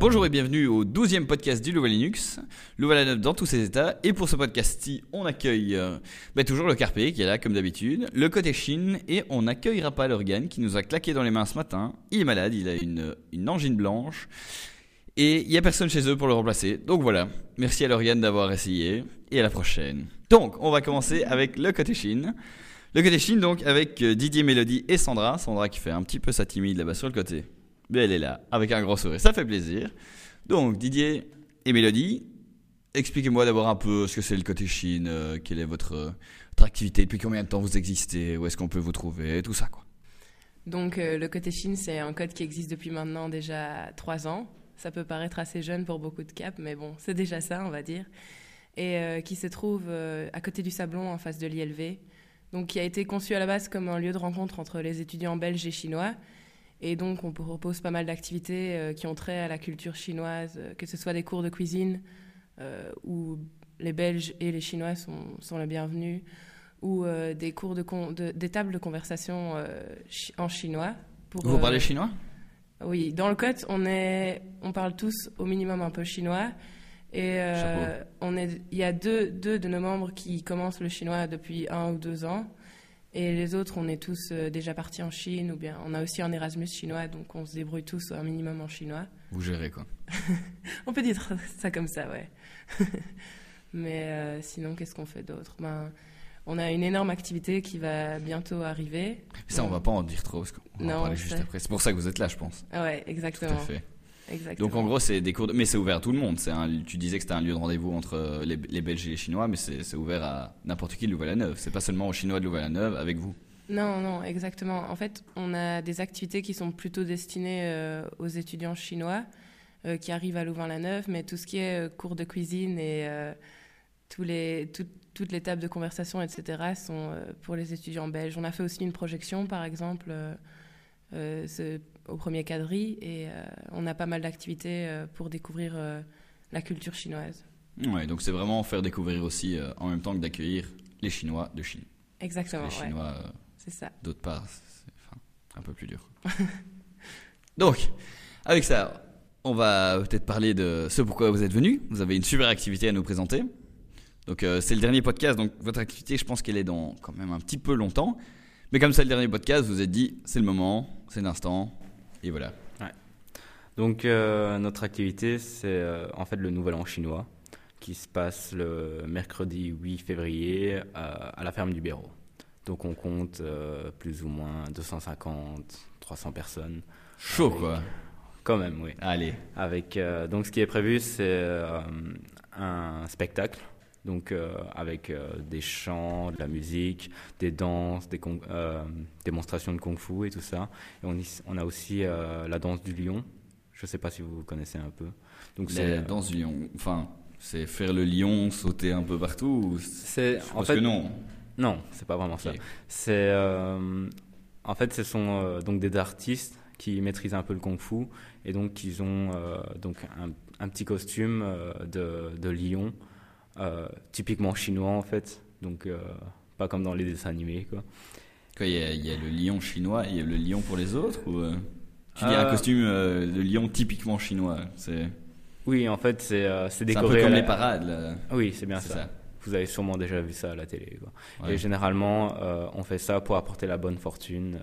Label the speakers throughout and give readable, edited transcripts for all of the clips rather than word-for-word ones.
Speaker 1: Bonjour et bienvenue au 12e podcast du Louvain Linux, Louvain-la-Neuve dans tous ses états. Et pour ce podcast-ci, on accueille toujours le Carpe qui est là comme d'habitude, le côté Chine, et on n'accueillera pas l'organe qui nous a claqué dans les mains ce matin. Il est malade, il a une angine blanche et il n'y a personne chez eux pour le remplacer. Donc voilà, merci à l'organe d'avoir essayé et à la prochaine. Donc on va commencer avec le côté Chine. Le côté Chine donc avec Didier, Mélodie et Sandra. Sandra qui fait un petit peu sa timide là-bas sur le côté. Mais elle est là, avec un gros sourire, ça fait plaisir. Donc Didier et Mélodie, expliquez-moi d'abord un peu ce que c'est le côté Chine, quelle est votre activité, depuis combien de temps vous existez, où est-ce qu'on peut vous trouver, tout ça quoi.
Speaker 2: Donc le côté Chine, c'est un code qui existe depuis maintenant déjà 3 ans. Ça peut paraître assez jeune pour beaucoup de caps, mais bon, c'est déjà ça, on va dire. Et qui se trouve à côté du Sablon, en face de l'ILV. Donc qui a été conçu à la base comme un lieu de rencontre entre les étudiants belges et chinois. Et donc, on propose pas mal d'activités qui ont trait à la culture chinoise, que ce soit des cours de cuisine, où les Belges et les Chinois sont les bienvenus, ou des cours des tables de conversation en chinois.
Speaker 1: Vous parlez chinois ?
Speaker 2: Oui, dans le code, on parle tous au minimum un peu chinois. Et il y a deux de nos membres qui commencent le chinois depuis 1 ou 2 ans. Et les autres, on est tous déjà partis en Chine, ou bien on a aussi un Erasmus chinois, donc on se débrouille tous un minimum en chinois.
Speaker 1: Vous gérez quoi.
Speaker 2: On peut dire ça comme ça, ouais. Mais sinon, qu'est-ce qu'on fait d'autre ? On a une énorme activité qui va bientôt arriver.
Speaker 1: Ça, on va pas en dire trop, parce qu'on va en parler juste après. C'est pour ça que vous êtes là, je pense.
Speaker 2: Ouais, exactement.
Speaker 1: Tout à fait.
Speaker 2: Exactement.
Speaker 1: Donc en gros, c'est des cours, mais c'est ouvert à tout le monde. Tu disais que c'était un lieu de rendez-vous entre les Belges et les Chinois, mais c'est ouvert à n'importe qui de Louvain-la-Neuve. C'est pas seulement aux Chinois de Louvain-la-Neuve avec vous.
Speaker 2: Non, exactement. En fait, on a des activités qui sont plutôt destinées aux étudiants chinois qui arrivent à Louvain-la-Neuve, mais tout ce qui est cours de cuisine et toutes les tables de conversation, etc., sont pour les étudiants belges. On a fait aussi une projection, par exemple, au premier quadri, et on a pas mal d'activités pour découvrir la culture chinoise.
Speaker 1: Ouais, donc c'est vraiment faire découvrir aussi en même temps que d'accueillir les Chinois de Chine.
Speaker 2: Exactement.
Speaker 1: Les Chinois,
Speaker 2: c'est ça.
Speaker 1: D'autre part, c'est un peu plus dur. Donc, avec ça, on va peut-être parler de ce pourquoi vous êtes venus. Vous avez une super activité à nous présenter. Donc c'est le dernier podcast, donc votre activité, je pense qu'elle est dans quand même un petit peu longtemps. Mais comme c'est le dernier podcast, vous vous êtes dit, c'est le moment, c'est l'instant. Et voilà.
Speaker 3: Ouais. Donc notre activité, c'est en fait le Nouvel An chinois qui se passe le mercredi 8 février à la ferme du Béraud. Donc on compte plus ou moins 250, 300 personnes.
Speaker 1: Chaud quoi.
Speaker 3: Quand même, oui.
Speaker 1: Allez.
Speaker 3: Avec, donc ce qui est prévu, c'est un spectacle. Donc avec des chants, de la musique, des danses, des démonstrations de kung-fu et tout ça. Et on a aussi la danse du lion. Je ne sais pas si vous connaissez un peu. Donc
Speaker 1: la danse du lion, enfin, c'est faire le lion sauter un peu partout
Speaker 3: en fait,
Speaker 1: que non.
Speaker 3: Non, c'est pas vraiment
Speaker 1: okay.
Speaker 3: Ça. C'est, en fait, ce sont donc des artistes qui maîtrisent un peu le kung-fu et donc ils ont donc un petit costume de lion. Typiquement chinois en fait, donc pas comme dans les dessins animés quoi.
Speaker 1: Il y a le lion chinois et il y a le lion pour les autres ou tu dis un costume de lion typiquement chinois, c'est...
Speaker 3: Oui, en fait c'est décoré.
Speaker 1: C'est un peu comme les parades là.
Speaker 3: Oui, c'est bien ça. Vous avez sûrement déjà vu ça à la télé quoi. Ouais. Et généralement on fait ça pour apporter la bonne fortune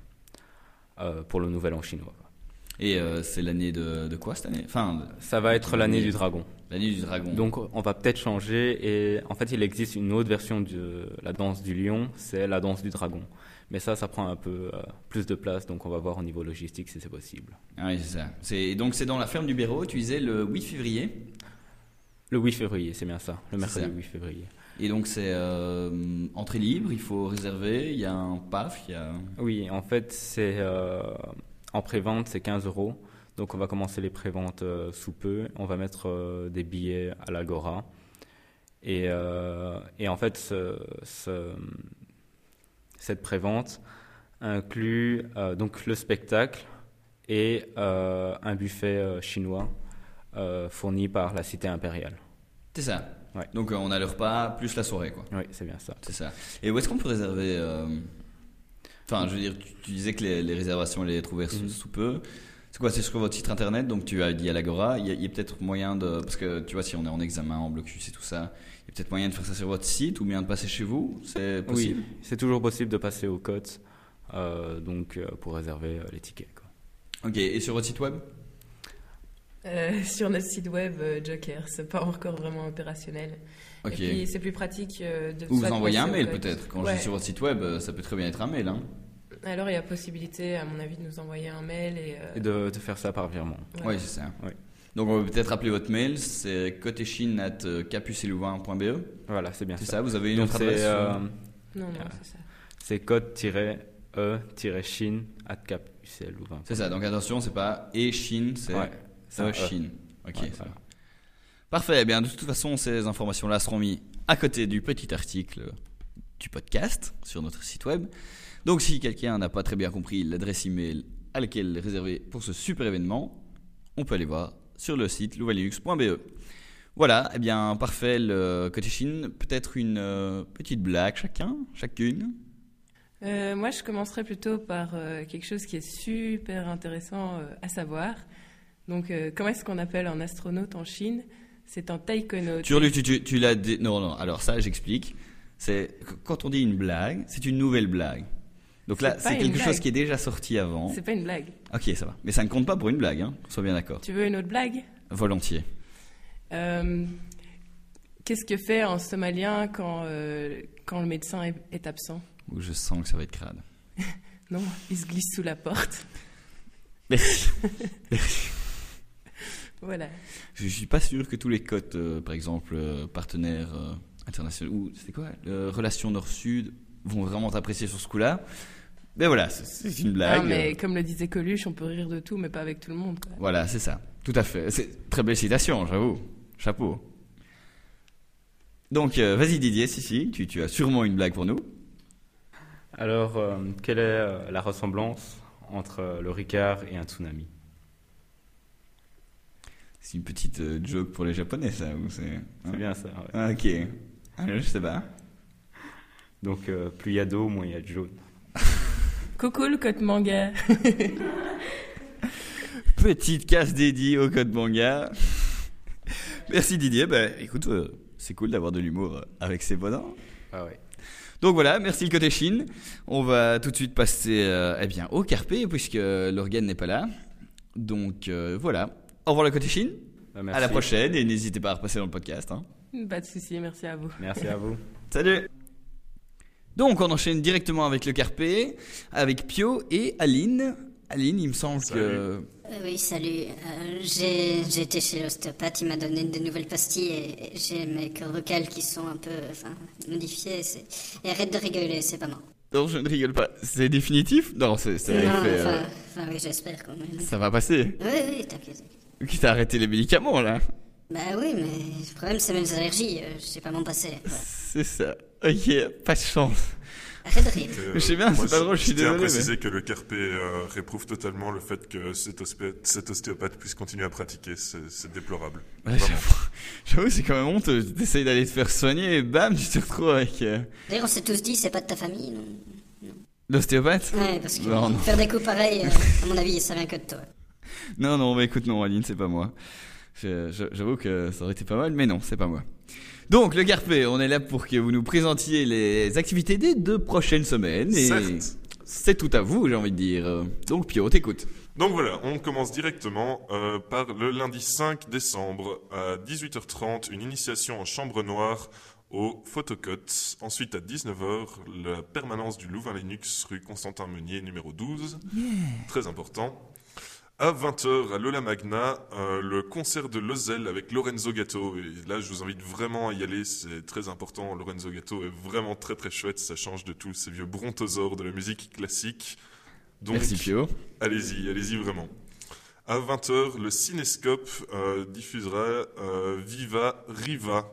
Speaker 3: pour le Nouvel An chinois.
Speaker 1: Et c'est l'année de quoi cette année ? Enfin,
Speaker 3: ça va être l'année du dragon.
Speaker 1: L'année du dragon.
Speaker 3: Donc on va peut-être changer et en fait il existe une autre version de la danse du lion, c'est la danse du dragon. Mais ça prend un peu plus de place, donc on va voir au niveau logistique si c'est possible.
Speaker 1: Ah oui, c'est ça. Donc c'est dans la ferme du Béraud, tu disais le 8 février ?
Speaker 3: Le 8 février, c'est bien ça, le mercredi 8 février.
Speaker 1: Et donc c'est entrée libre, il faut réserver, il y a un PAF,
Speaker 3: Oui, en fait c'est... en pré-vente, c'est 15 €. Donc, on va commencer les pré-ventes sous peu. On va mettre des billets à l'Agora. Et en fait, cette pré-vente inclut donc le spectacle et un buffet chinois fourni par la Cité impériale.
Speaker 1: C'est ça.
Speaker 3: Ouais.
Speaker 1: Donc, on a le repas plus la soirée, quoi.
Speaker 3: Oui, c'est bien ça.
Speaker 1: C'est ça. Et où est-ce qu'on peut réserver Enfin, je veux dire, tu disais que les réservations allaient être ouvertes sous peu. C'est quoi, c'est sur votre site internet, donc tu as dit à l'Agora, il y a peut-être moyen de... Parce que tu vois, si on est en examen, en blocus et tout ça, il y a peut-être moyen de faire ça sur votre site ou bien de passer chez vous, c'est possible?
Speaker 3: Oui, c'est toujours possible de passer au COT pour réserver les tickets, quoi.
Speaker 1: Ok, et sur votre site web?
Speaker 2: Sur notre site web, Joker, c'est pas encore vraiment opérationnel.
Speaker 1: Ok.
Speaker 2: Et puis c'est plus pratique de...
Speaker 1: Ou vous
Speaker 2: soit de
Speaker 1: envoyez un
Speaker 2: passer au
Speaker 1: mail
Speaker 2: code.
Speaker 1: peut-être. Quand je
Speaker 2: Ouais.
Speaker 1: suis sur votre site web, ça peut très bien être un mail. Hein.
Speaker 2: Alors il y a possibilité, à mon avis, de nous envoyer un mail
Speaker 3: Et de faire ça par virement.
Speaker 2: voilà.
Speaker 1: Oui, c'est ça.
Speaker 3: Oui.
Speaker 1: Donc on peut peut-être rappeler votre mail, c'est cotéchine@capuselouvain.be.
Speaker 3: Voilà, c'est bien
Speaker 1: C'est
Speaker 3: ça.
Speaker 1: ça, vous avez une
Speaker 3: Donc
Speaker 1: autre
Speaker 3: c'est,
Speaker 1: adresse
Speaker 2: Non,
Speaker 3: Ah.
Speaker 2: c'est ça.
Speaker 3: c'est code-e-chine@capuselouvain.
Speaker 1: C'est ça, donc attention, c'est pas Chine, c'est
Speaker 3: Ouais, c'est un E.
Speaker 1: Chine. Ok,
Speaker 3: Ouais,
Speaker 1: ça
Speaker 3: voilà.
Speaker 1: va. Parfait, eh bien de toute façon, ces informations-là seront mises à côté du petit article du podcast sur notre site web. Donc si quelqu'un n'a pas très bien compris l'adresse email à laquelle réserver pour ce super événement, on peut aller voir sur le site louvalinux.be. Voilà, eh bien parfait, le côté Chine, peut-être une petite blague chacune.
Speaker 2: Moi, je commencerai plutôt par quelque chose qui est super intéressant à savoir. Donc, comment est-ce qu'on appelle un astronaute en Chine? C'est un taïkonaute.
Speaker 1: Tu l'as dit. Non, alors ça, j'explique. C'est quand on dit une blague, c'est une nouvelle blague. Donc là,
Speaker 2: C'est pas
Speaker 1: c'est
Speaker 2: une
Speaker 1: quelque
Speaker 2: blague.
Speaker 1: chose qui est déjà sorti avant.
Speaker 2: C'est pas une blague.
Speaker 1: Ok, ça va. Mais ça ne compte pas pour une blague, hein. Qu'on soit bien d'accord.
Speaker 2: Tu veux une autre blague?
Speaker 1: Volontiers.
Speaker 2: Qu'est-ce que fait un Somalien quand le médecin est absent?
Speaker 1: Ou je sens que ça va être crade.
Speaker 2: Non, il se glisse sous la porte.
Speaker 1: Merci.
Speaker 2: Voilà.
Speaker 1: Je suis pas sûr que tous les cotes, par exemple, partenaires internationaux, ou c'était quoi, Relations Nord-Sud, vont vraiment t'apprécier sur ce coup-là. Mais voilà, c'est une blague.
Speaker 2: Non, mais comme le disait Coluche, on peut rire de tout, mais pas avec tout le monde, quoi.
Speaker 1: Voilà, c'est ça. Tout à fait. C'est très belle citation, j'avoue. Chapeau. Donc, vas-y Didier, si, tu as sûrement une blague pour nous.
Speaker 3: Alors, quelle est la ressemblance entre le Ricard et un tsunami?
Speaker 1: C'est une petite joke pour les Japonais, ça, ou c'est... hein?
Speaker 3: C'est bien ça, ouais.
Speaker 1: Ah, ok. Je sais pas.
Speaker 3: Donc, plus il y a d'eau, moins il y a de jaune.
Speaker 2: Coucou le code manga.
Speaker 1: Petite casse dédiée au code manga. Merci Didier. Bah, écoute, c'est cool d'avoir de l'humour avec ces bonhommes.
Speaker 3: Ah ouais.
Speaker 1: Donc voilà, merci le côté Chine. On va tout de suite passer au Carpe, puisque l'organe n'est pas là. Donc voilà. Au revoir le côté Chine.
Speaker 3: Merci.
Speaker 1: À la prochaine et n'hésitez pas à repasser dans le podcast. Hein.
Speaker 2: Pas de souci, merci à vous.
Speaker 3: Merci à vous.
Speaker 1: Salut. Donc on enchaîne directement avec le Carpe, avec Pio et Aline. Aline, il me semble que...
Speaker 4: Oui, salut. J'ai été chez l'ostéopathe, il m'a donné de nouvelles pastilles et j'ai mes cordes vocales qui sont un peu modifiées. Et arrête de rigoler, c'est pas marrant.
Speaker 1: Non, je ne rigole pas. C'est définitif? Non, c'est
Speaker 4: Non,
Speaker 1: fait,
Speaker 4: oui, j'espère quand même.
Speaker 1: ça va passer.
Speaker 4: Oui, t'inquiète.
Speaker 1: Qui t'a arrêté les médicaments là?
Speaker 4: Bah oui, mais le problème c'est mes allergies, je sais pas m'en passer. Voilà.
Speaker 1: C'est ça. Ok, pas de chance.
Speaker 4: Arrête de rire.
Speaker 1: Je sais bien, c'est pas drôle, je suis
Speaker 5: tiens à
Speaker 1: désolé,
Speaker 5: préciser que le Carpe réprouve totalement le fait que cet ostéopathe puisse continuer à pratiquer. C'est déplorable.
Speaker 1: Ouais,
Speaker 5: Vraiment.
Speaker 1: j'avoue, c'est quand même honteux. T'essayes d'aller te faire soigner et bam, tu te retrouves avec
Speaker 4: D'ailleurs, on s'est tous dit, c'est pas de ta famille, non?
Speaker 1: l'ostéopathe.
Speaker 4: Ouais, parce que
Speaker 1: Non, non.
Speaker 4: faire des coups pareils, à mon avis, ça vient que de toi.
Speaker 1: Non, mais écoute, non, Aline, c'est pas moi. J'avoue que ça aurait été pas mal, mais non, c'est pas moi. Donc, le Carpe, on est là pour que vous nous présentiez les activités des 2 prochaines semaines. Et
Speaker 5: Certes.
Speaker 1: c'est tout à vous, j'ai envie de dire. Donc, Pio, t'écoute.
Speaker 5: Donc voilà, on commence directement par le lundi 5 décembre à 18h30, une initiation en chambre noire au Photocote. Ensuite à 19h, la permanence du Louvain Linux, rue Constantin Meunier, numéro 12. Très important. À 20h, à Lola Magna, le concert de Lozel avec Lorenzo Gatto. Et là, je vous invite vraiment à y aller, c'est très important. Lorenzo Gatto est vraiment très très chouette, ça change de tous ces vieux brontosaures de la musique classique. Donc,
Speaker 1: Merci, Pio.
Speaker 5: allez-y vraiment. À 20h, le Cinescope diffusera Viva Riva.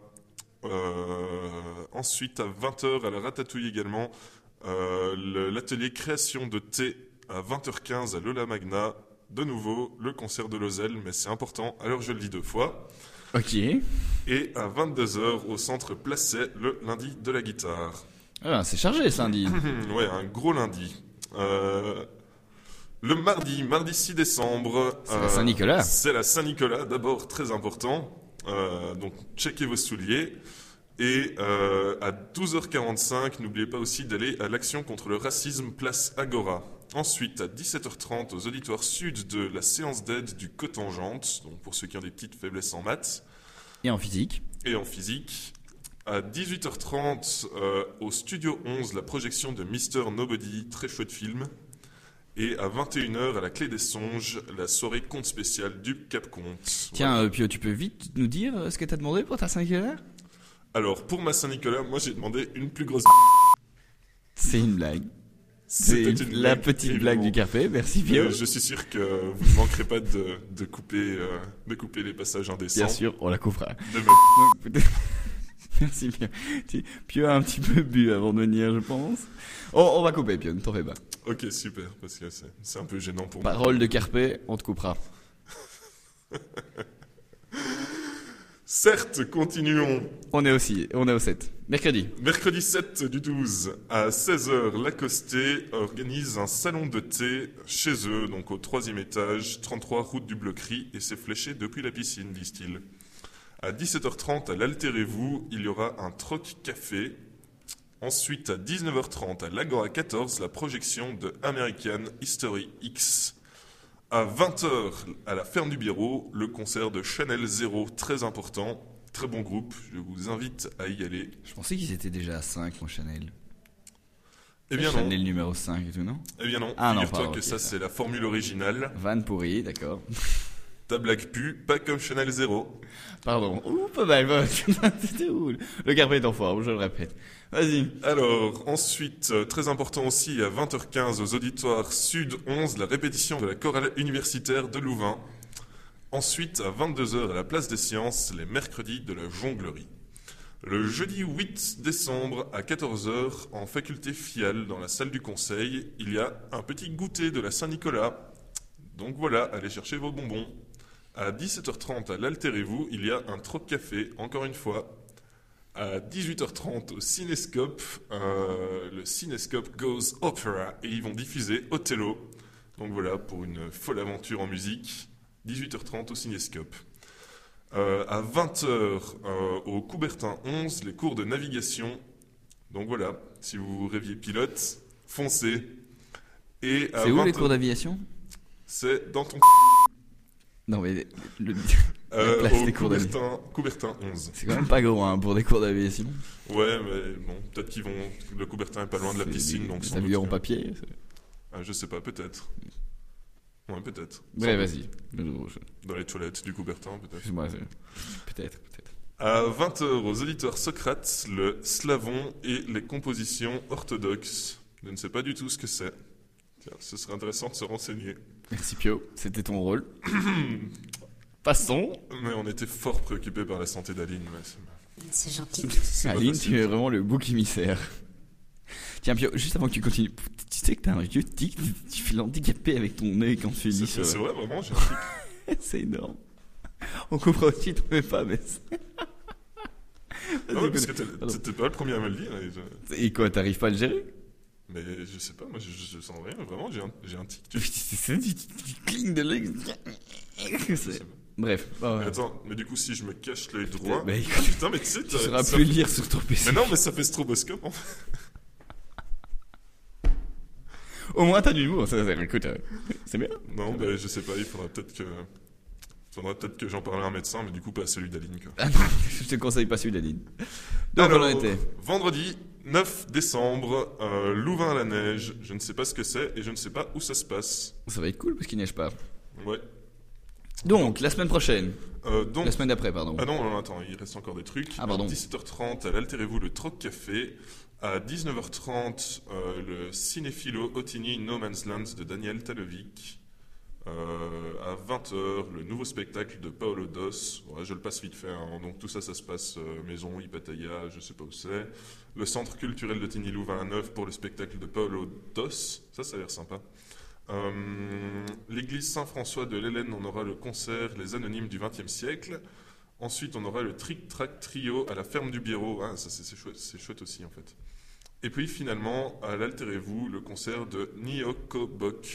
Speaker 5: Ensuite, à 20h, à la Ratatouille également, l'atelier création de thé à 20h15 à Lola Magna. De nouveau, le concert de Lozel, mais c'est important, alors je le dis 2 fois.
Speaker 1: Ok.
Speaker 5: Et à 22h, au centre Placet, le lundi de la guitare.
Speaker 1: Ah, c'est chargé, ce lundi.
Speaker 5: Ouais, un gros lundi. Le mardi 6 décembre.
Speaker 1: C'est la Saint-Nicolas.
Speaker 5: C'est la Saint-Nicolas, d'abord très important. Donc, checkez vos souliers. Et à 12h45, n'oubliez pas aussi d'aller à l'action contre le racisme, place Agora. Ensuite, à 17h30, aux auditoires sud de la séance d'aide du Cotangente, donc pour ceux qui ont des petites faiblesses en maths
Speaker 1: Et en physique.
Speaker 5: et en physique. À 18h30, au Studio 11, la projection de Mr. Nobody, très chouette film. Et à 21h, à la Clé des Songes, la soirée conte spéciale du Cap Conte.
Speaker 1: Tiens, Pio, tu peux vite nous dire ce que t'as demandé pour ta Saint-Nicolas?
Speaker 5: Alors, pour ma Saint-Nicolas, moi j'ai demandé une plus grosse.
Speaker 1: C'est une blague.
Speaker 5: C'était
Speaker 1: C'est
Speaker 5: une
Speaker 1: la
Speaker 5: blague,
Speaker 1: petite blague
Speaker 5: évidemment.
Speaker 1: du Carpé. Merci, Pio.
Speaker 5: Je suis sûr que vous ne manquerez pas de couper les passages indécents.
Speaker 1: Bien sûr, on la coupera.
Speaker 5: De même.
Speaker 1: Donc, peut-être- Merci, Pio. Pio a un petit peu bu avant de venir, je pense. On va couper, Pio, ne t'en fais pas.
Speaker 5: Ok, super, parce que c'est un peu gênant pour moi.
Speaker 1: Parole de Carpé, on te coupera.
Speaker 5: Certes, continuons.
Speaker 1: On est au 7. Mercredi.
Speaker 5: Mercredi 7 du 12, à 16h, Lacosté organise un salon de thé chez eux, donc au 3e étage, 33 route du Bloquerie, et c'est fléché depuis la piscine, disent-ils. À 17h30, à l'Altérez-vous, il y aura un troc café. Ensuite, à 19h30, à l'Agora 14, la projection de American History X. À 20h, à la ferme du Biérot, le concert de Chanel Zero, très important, très bon groupe, je vous invite à y aller.
Speaker 1: Je pensais qu'ils étaient déjà à 5, mon Chanel.
Speaker 5: Eh bien non,
Speaker 1: Chanel numéro 5 et tout, non?
Speaker 5: eh bien non,
Speaker 1: Ah non,
Speaker 5: figure-toi
Speaker 1: pardon,
Speaker 5: que
Speaker 1: ok,
Speaker 5: ça c'est la formule originale.
Speaker 1: Van pourri, d'accord.
Speaker 5: Ta blague pue, pas comme Chanel Zero.
Speaker 1: Pardon. Ouh, pas mal. C'était où? Le Carpé est en forme, je le répète. Vas-y.
Speaker 5: Alors, ensuite, très important aussi, à 20h15, aux auditoires Sud 11, la répétition de la chorale universitaire de Louvain. Ensuite, à 22h, à la place des sciences, les mercredis de la jonglerie. Le jeudi 8 décembre, à 14h, en faculté FIAL, dans la salle du conseil, il y a un petit goûter de la Saint-Nicolas. Donc voilà, allez chercher vos bonbons. À 17h30, à l'Altérez-vous, il y a un troc café, encore une fois. À 18h30 au Cinescope, le Cinescope Goes Opera et ils vont diffuser Othello. Donc voilà, pour une folle aventure en musique, 18h30 au Cinescope. À 20h au Coubertin 11, les cours de navigation. Donc voilà, si vous rêviez pilote, foncez. Et à
Speaker 1: C'est où
Speaker 5: 20h
Speaker 1: les cours d'aviation?
Speaker 5: C'est dans ton
Speaker 1: Non, mais la place
Speaker 5: au
Speaker 1: des cours d'aviation.
Speaker 5: Coubertin 11.
Speaker 1: C'est quand même pas gros, hein, pour des cours d'aviation.
Speaker 5: Ouais, mais bon, peut-être qu'ils vont. Le Coubertin est pas loin de la piscine, donc sans
Speaker 1: Des
Speaker 5: doute
Speaker 1: avions en
Speaker 5: que-
Speaker 1: papier.
Speaker 5: je sais pas, peut-être. Ouais, peut-être.
Speaker 1: Ouais,
Speaker 5: Sans
Speaker 1: vas-y.
Speaker 5: doute. Dans les toilettes du Coubertin, peut-être.
Speaker 1: Excuse-moi. Peut-être.
Speaker 5: À 20h, aux auditeurs Socrate, le slavon et les compositions orthodoxes. Je ne sais pas du tout ce que c'est. Tiens, ce serait intéressant de se renseigner.
Speaker 1: Merci Pio, c'était ton rôle. Passons.
Speaker 5: Mais on était fort préoccupés par la santé d'Aline.
Speaker 4: C'est gentil.
Speaker 5: C'est pas
Speaker 1: Aline,
Speaker 5: possible.
Speaker 1: tu es vraiment le bouc émissaire. Tiens Pio, juste avant que tu continues, tu sais que t'as un vieux tic, tu fais l'handicapé avec ton nez quand tu lis
Speaker 5: C'est
Speaker 1: ça.
Speaker 5: vrai, vraiment, j'ai un truc.
Speaker 1: C'est énorme. On comprend aussi, t'en fais pas, mais...
Speaker 5: Non, mais parce que
Speaker 1: Pardon.
Speaker 5: t'étais pas le premier à me le dire.
Speaker 1: Et quoi, t'arrives pas à le gérer?
Speaker 5: Mais je sais pas, moi je sens rien, vraiment, j'ai un tic.
Speaker 1: C'est ça, tu clignes de l'œil.
Speaker 5: Je sais pas.
Speaker 1: Bref.
Speaker 5: Mais attends, mais du coup, si je me cache l'œil droit.
Speaker 1: Bah,
Speaker 5: Ah, putain, mais tu sais,
Speaker 1: tu sauras plus lire sur ton PC.
Speaker 5: Mais non, mais ça fait stroboscope en fait.
Speaker 1: Au moins, t'as du l'humour, écoute, c'est bien.
Speaker 5: Non, bah, je sais pas, il faudra peut-être que j'en parle à un médecin, mais du coup, pas à celui d'Aline. Quoi.
Speaker 1: Ah non, je te conseille pas celui d'Aline. Donc, on en était.
Speaker 5: Vendredi 9 décembre, Louvain à la neige. Je ne sais pas ce que c'est et je ne sais pas où ça se passe.
Speaker 1: Ça va être cool parce qu'il neige pas.
Speaker 5: Ouais.
Speaker 1: Donc, la semaine prochaine.
Speaker 5: Donc,
Speaker 1: La semaine d'après, pardon.
Speaker 5: Ah non, attends, il reste encore des trucs.
Speaker 1: Ah, pardon.
Speaker 5: À 17h30, à l'Altérez-vous, le Troc Café. À 19h30, le Cinéphilo Ottini No Man's Land de Daniel Talovic. À 20h, le nouveau spectacle de Paolo Dos. Voilà, je le passe vite fait. Hein. Donc tout ça, ça se passe Maison Ipataya, je sais pas où c'est. Le Centre culturel de Tigny Louvain à 9 pour le spectacle de Paolo Dos. Ça a l'air sympa. L'église Saint-François de l'Hélène, on aura le concert Les Anonymes du XXe siècle. Ensuite, on aura le Trick Track Trio à la ferme du Biérot. Ah, ça c'est chouette aussi en fait. Et puis finalement, à l'Altérez-vous, le concert de Nyoko Bok.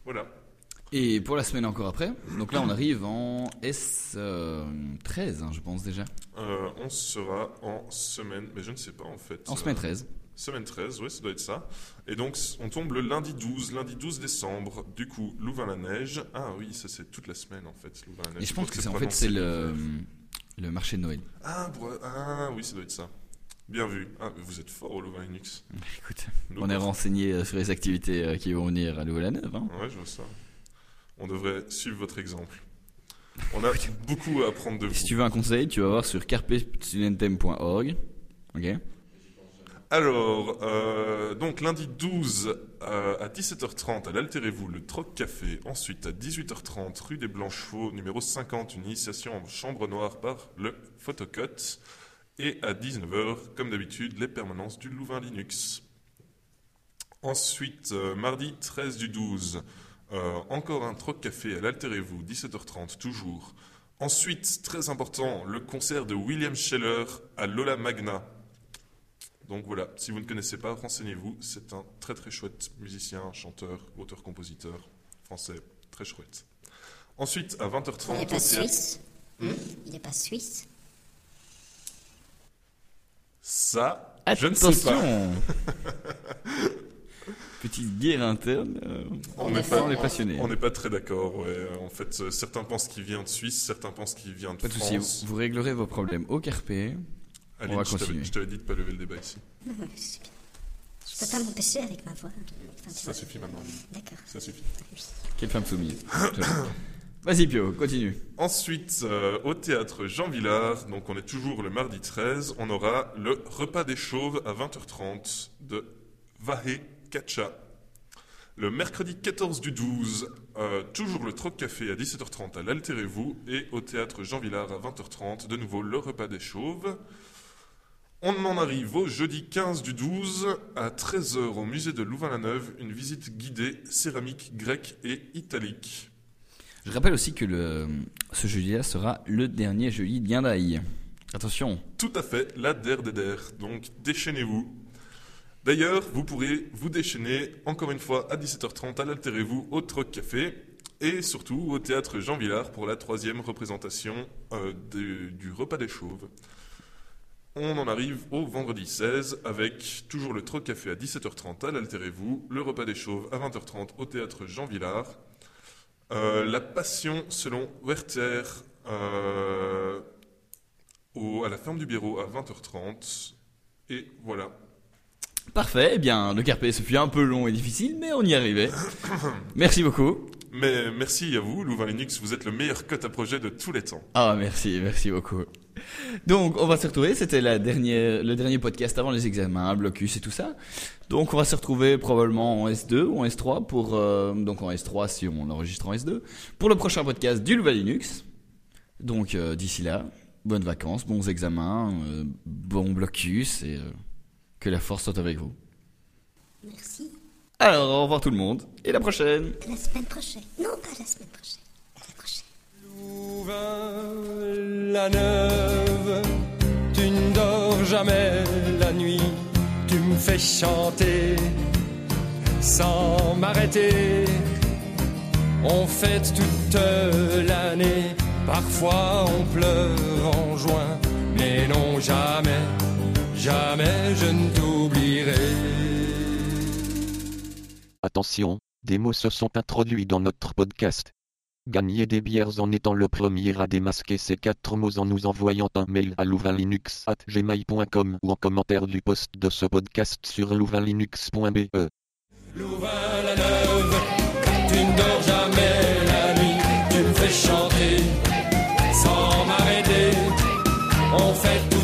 Speaker 5: Voilà.
Speaker 1: Et pour la semaine encore après, donc là on arrive en S13, je pense déjà.
Speaker 5: On sera en semaine, mais je ne sais pas en fait.
Speaker 1: En semaine 13.
Speaker 5: Semaine 13, oui, ça doit être ça. Et donc, on tombe le lundi 12 décembre. Du coup, Louvain-la-Neige. Ah oui, ça c'est toute la semaine en fait, Louvain-la-Neige.
Speaker 1: Et je pense que c'est
Speaker 5: prononcé
Speaker 1: le marché de Noël.
Speaker 5: Ah oui, ça doit être ça. Bien vu. Ah, vous êtes fort au Louvain Linux.
Speaker 1: Écoute, on est renseigné sur les activités qui vont venir à Louvain-la-Neuve. Hein.
Speaker 5: Ouais, je vois ça. On devrait suivre votre exemple. On a beaucoup à apprendre de vous.
Speaker 1: Si tu veux un conseil, tu vas voir sur carpestudentem.org. Ok.
Speaker 5: Alors, donc lundi 12 à 17h30 à l'Alterez-vous, le Troc Café. Ensuite à 18h30 rue des Blancs-Chevaux, numéro 50, une initiation en chambre noire par le Photocut. Et à 19h, comme d'habitude, les permanences du Louvain Linux. Ensuite, mardi 13 du 12, encore un Troc Café à l'Alterez-vous, 17h30 toujours. Ensuite, très important, le concert de William Scheller à Lola Magna. Donc voilà, si vous ne connaissez pas, renseignez-vous. C'est un très très chouette musicien, chanteur, auteur-compositeur français, très chouette. Ensuite, à 20h30...
Speaker 4: Il n'est pas suisse. Il n'est pas suisse.
Speaker 5: Ça, je ne sais pas.
Speaker 1: Attention. Petite guerre interne. On est passionnés.
Speaker 5: On n'est pas très d'accord, ouais. En fait, certains pensent qu'il vient de Suisse, certains pensent qu'il vient de
Speaker 1: Pas de
Speaker 5: France.
Speaker 1: souci, vous réglerez vos problèmes au Carpé.
Speaker 5: Aline,
Speaker 1: on va continuer.
Speaker 5: je t'avais dit de ne pas lever le débat ici.
Speaker 4: Non, c'est bien. Je peux pas m'empêcher avec ma voix. Enfin, tu
Speaker 5: Ça
Speaker 4: vois.
Speaker 5: suffit maintenant.
Speaker 4: D'accord.
Speaker 5: Ça suffit.
Speaker 1: Quelle femme soumise. Vas-y Pio, continue.
Speaker 5: Ensuite, au théâtre Jean Villard, donc on est toujours le mardi 13, on aura le repas des chauves à 20h30 de Vahé Kacha. Le mercredi 14 du 12, toujours le Troc Café à 17h30 à l'Alterez-vous et au théâtre Jean Villard à 20h30, de nouveau le repas des chauves. On en arrive au jeudi 15 du 12 à 13h au musée de Louvain-la-Neuve, une visite guidée céramique grecque et italique.
Speaker 1: Je rappelle aussi que ce jeudi-là sera le dernier jeudi de Guindaille. Attention.
Speaker 5: Tout à fait, la der des der, donc déchaînez-vous. D'ailleurs, vous pourrez vous déchaîner encore une fois à 17h30 à l'Alterez-vous au Troc Café et surtout au théâtre Jean Villard pour la 3e représentation du repas des chauves. On en arrive au vendredi 16 avec toujours le Troc Café à 17h30 à l'Alterez-vous, le repas des chauves à 20h30 au théâtre Jean Villard. La Passion selon Werther à la ferme du Biérot à 20h30. Et voilà.
Speaker 1: Parfait, eh bien le Carpé ce fut un peu long et difficile, mais on y arrivait. Merci beaucoup.
Speaker 5: Mais merci à vous, Louvain Linux, vous êtes le meilleur cote à projet de tous les temps.
Speaker 1: Ah merci beaucoup. Donc on va se retrouver, c'était le dernier podcast avant les examens, blocus et tout ça. Donc on va se retrouver probablement en S2 ou en S3 donc en S3 si on l'enregistre en S2 pour le prochain podcast du Louvain Linux. Donc d'ici là, bonnes vacances, bons examens, bon blocus et que la force soit avec vous.
Speaker 4: Merci.
Speaker 1: Alors au revoir tout le monde et la prochaine.
Speaker 4: À la semaine prochaine. Non, pas la semaine prochaine. À la prochaine.
Speaker 6: Louvain-la-Neuve, tu ne dors jamais la nuit, tu me fais chanter sans m'arrêter. On fête toute l'année, parfois on pleure en juin, mais non jamais, jamais je ne t'oublierai.
Speaker 7: Attention, des mots se sont introduits dans notre podcast. Gagnez des bières en étant le premier à démasquer ces 4 mots en nous envoyant un mail à louvainlinux@gmail.com ou en commentaire du post de ce podcast sur louvainlinux.be.
Speaker 6: Louvain-la-Neuve, tu ne dors jamais la nuit, tu me fais chanter sans m'arrêter. On fait